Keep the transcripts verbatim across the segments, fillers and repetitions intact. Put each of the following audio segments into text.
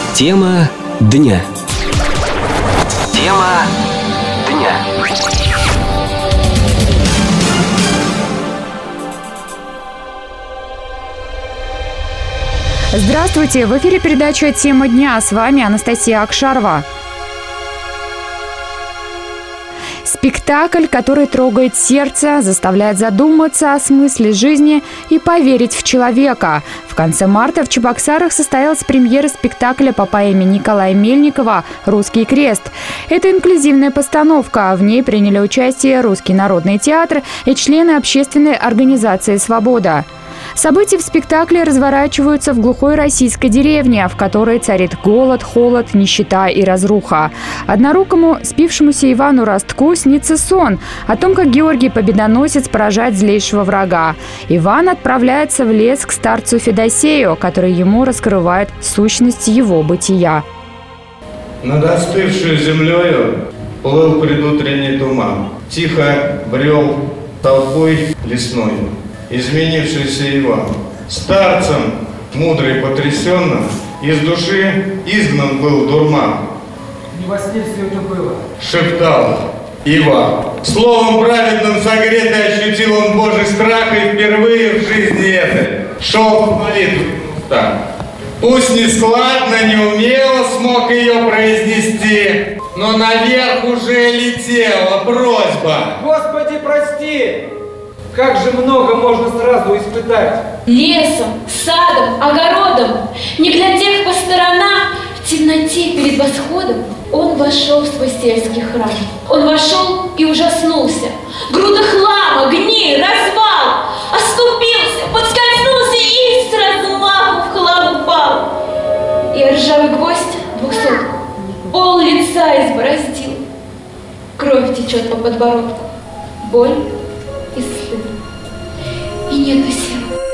Тема дня. Тема дня. Здравствуйте! В эфире передача «Тема дня». С вами Анастасия Акшарова. Спектакль, который трогает сердце, заставляет задуматься о смысле жизни и поверить в человека. В конце марта в Чебоксарах состоялась премьера спектакля по поэме Николая Мельникова «Русский крест». Это инклюзивная постановка. В ней приняли участие Русский народный театр и члены общественной организации «Свобода». События в спектакле разворачиваются в глухой российской деревне, в которой царит голод, холод, нищета и разруха. Однорукому, спившемуся Ивану Ростку снится сон о том, как Георгий Победоносец поражает злейшего врага. Иван отправляется в лес к старцу Федосею, который ему раскрывает сущность его бытия. Над остывшую землею плыл предутренний туман. Тихо брел толпой лесною изменившийся Иван. Старцем, мудрый потрясенно, из души изгнан был дурман. Не во сне все это было, шептал Иван. Словом праведным согретый ощутил он Божий страх и впервые в жизни этой шел в молитву. Пусть не складно, не умело смог ее произнести, но наверх уже летела просьба. Господи, прости! Как же много можно сразу испытать? Лесом, садом, огородом, не глядев по сторонам, в темноте перед восходом, он вошел в свой сельский храм. Он вошел и ужаснулся. Груда хлама, гниль, развал, оступился, подскользнулся и с размаху в хлам упал. И ржавый гвоздь двухсот пол лица избороздил. Кровь течет по подбородку, боль и стыд, и нету сил.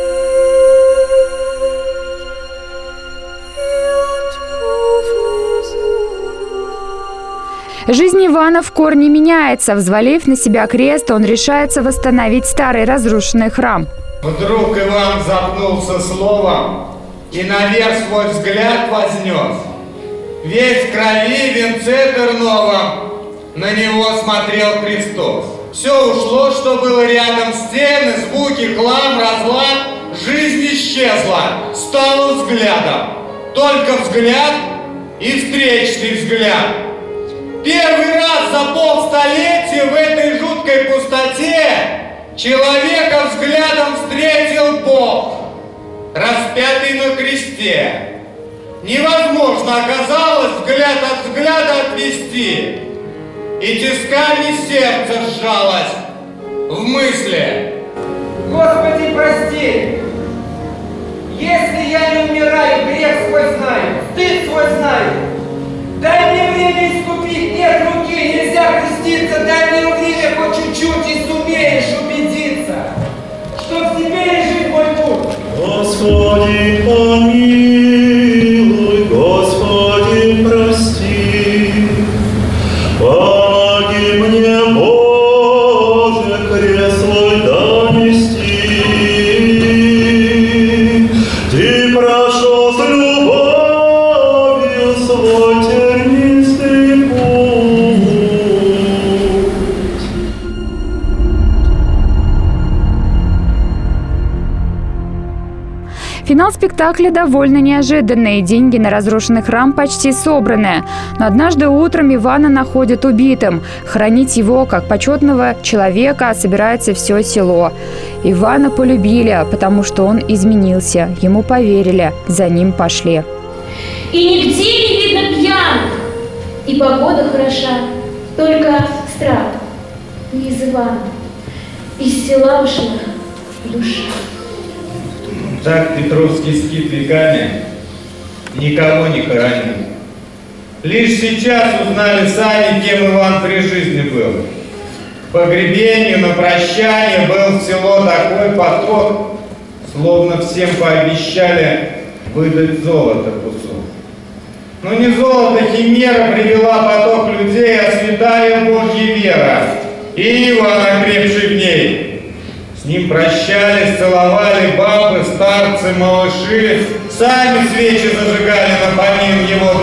Жизнь Ивана в корне меняется. Взвалив на себя крест, он решается восстановить старый разрушенный храм. Вдруг Иван запнулся словом и наверх свой взгляд вознес. Весь в крови, венце терновом, на него смотрел Христос. Все ушло, что было рядом, стены, звуки, хлам, разлад, жизнь исчезла, стала взглядом. Только взгляд и встречный взгляд. Первый раз за полстолетия в этой жуткой пустоте человека взглядом встретил Бог, распятый на кресте. Невозможно оказалось взгляд от взгляда отвести. И тисками сердце сжалось в мысли. Господи, прости! Если я не умираю, грех свой знаю, стыд свой знаю. Дай мне время искупить, нет руки, нельзя креститься. Дай мне время хоть чуть-чуть и сумеешь убедиться, что в тебе лежит мой путь. Господи, помилуй, Господи, прости. Помоги мне, Боже, крест свой донести. Ты прошел с любовью свой тернистый путь. Финал спектакля довольно неожиданный. Деньги на разрушенный храм почти собраны. Но однажды утром Ивана находят убитым. Хранить его, как почетного человека, собирается все село. Ивана полюбили, потому что он изменился. Ему поверили, за ним пошли. И нигде не видно пьяных, и погода хороша, только страх не из Ивана, из села ушла душа. Так Петровский скит веками никого не хоронил. Лишь сейчас узнали сами, кем Иван при жизни был. К погребению на прощание был в село такой поток, словно всем пообещали выдать золото кусок. Но не золото химера привела поток людей, а святая Божья вера, и Иван, окрепший в ней. С ним прощались, целовали бабы, старцы, малыши, сами свечи зажигали на помин его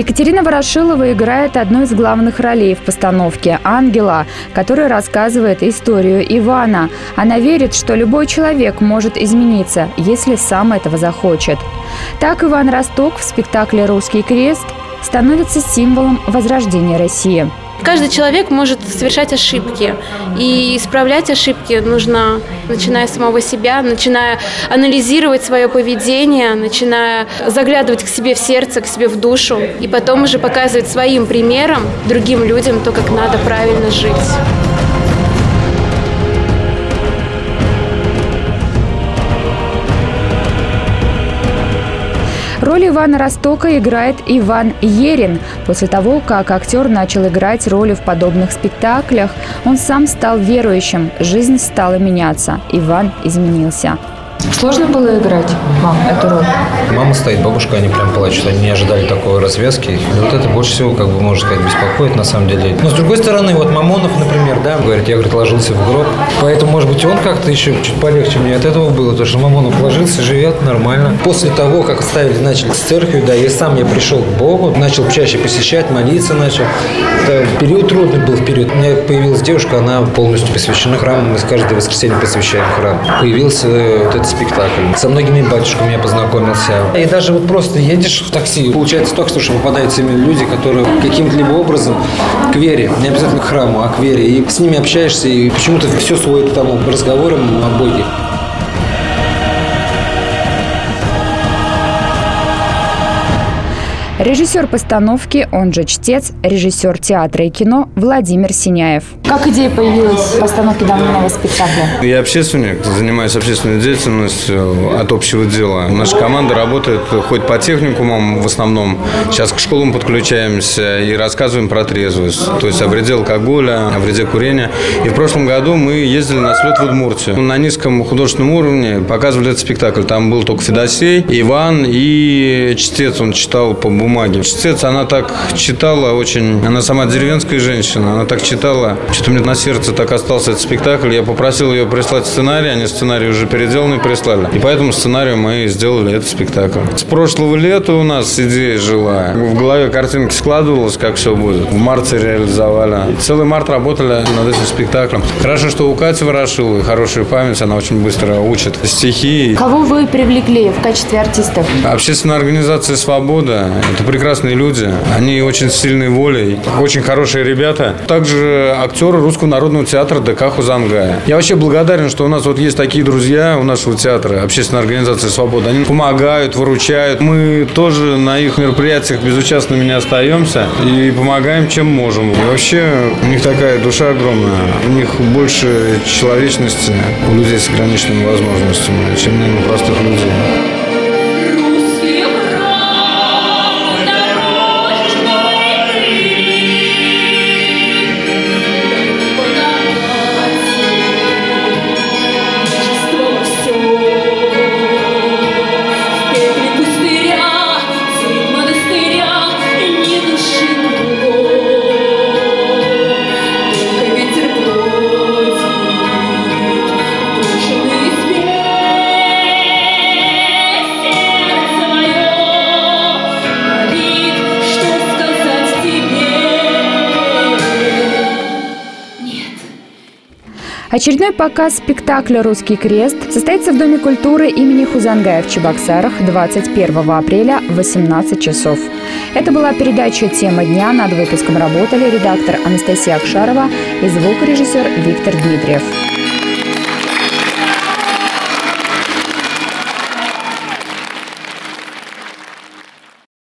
Екатерина Ворошилова играет одну из главных ролей в постановке – ангела, который рассказывает историю Ивана. Она верит, что любой человек может измениться, если сам этого захочет. Так Иван Росток в спектакле «Русский крест» становится символом возрождения России. Каждый человек может совершать ошибки, и исправлять ошибки нужно, начиная с самого себя, начиная анализировать свое поведение, начиная заглядывать к себе в сердце, к себе в душу, и потом уже показывать своим примером другим людям то, как надо правильно жить. Роль Ивана Ростока играет Иван Ерин. После того, как актер начал играть роли в подобных спектаклях, он сам стал верующим. Жизнь стала меняться. Иван изменился. Сложно было играть вам эту роль? Мама стоит, бабушка, они прям плачут. Они не ожидали такой развязки. И вот это больше всего, как бы, можно сказать, беспокоит на самом деле. Но с другой стороны, вот Мамонов, например, да, говорит, я, говорит, ложился в гроб. Поэтому, может быть, он как-то еще чуть полегче мне от этого было. Потому что Мамонов ложился, живет нормально. После того, как ставили, начали с церковью, да, я сам я пришел к Богу, начал чаще посещать, молиться начал. Это период трудный был в период. У меня появилась девушка, она полностью посвящена храму. Мы каждое воскресенье посвящаем храм. Появился вот этот спектакль. Со многими батюшками я познакомился. И даже вот просто едешь в такси, получается так, что попадаются именно люди, которые каким-то либо образом к вере, не обязательно к храму, а к вере. И с ними общаешься, и почему-то все сводит к тому разговорам о Боге. Режиссер постановки, он же чтец, режиссер театра и кино Владимир Синяев. Как идея появилась в постановке данного спектакля? Я общественник, занимаюсь общественной деятельностью от общего дела. Наша команда работает хоть по техникумам в основном. Сейчас к школам подключаемся и рассказываем про трезвость. То есть о вреде алкоголя, о вреде курения. И в прошлом году мы ездили на слет в Удмуртию. На низком художественном уровне показывали этот спектакль. Там был только Федосей, Иван и чтец. Он читал по бумаге. Чтец, она так читала очень... Она сама деревенская женщина. Она так читала... Что-то мне на сердце так остался этот спектакль. Я попросил ее прислать сценарий. Они сценарий уже переделанный прислали. И поэтому сценарию мы сделали этот спектакль. С прошлого лета у нас идея жила. В голове картинки складывалась, как все будет. В марте реализовали. И целый март работали над этим спектаклем. Хорошо, что у Кати Ворошиловой хорошая память. Она очень быстро учит стихи. Кого вы привлекли в качестве артистов? Общественная организация «Свобода». Это прекрасные люди. Они очень сильной волей. Очень хорошие ребята. Также актеры Русского народного театра ДК Хузангая. Я вообще благодарен, что у нас вот есть такие друзья у нашего театра, общественная организация «Свобода». Они помогают, выручают. Мы тоже на их мероприятиях безучастными не остаемся и помогаем, чем можем. И вообще у них такая душа огромная. У них больше человечности у людей с ограниченными возможностями, чем, наверное, у простых людей. Очередной показ спектакля «Русский крест» состоится в Доме культуры имени Хузангая в Чебоксарах двадцать первого апреля в восемнадцать часов. Это была передача «Тема дня». Над выпуском работали редактор Анастасия Акшарова и звукорежиссер Виктор Дмитриев.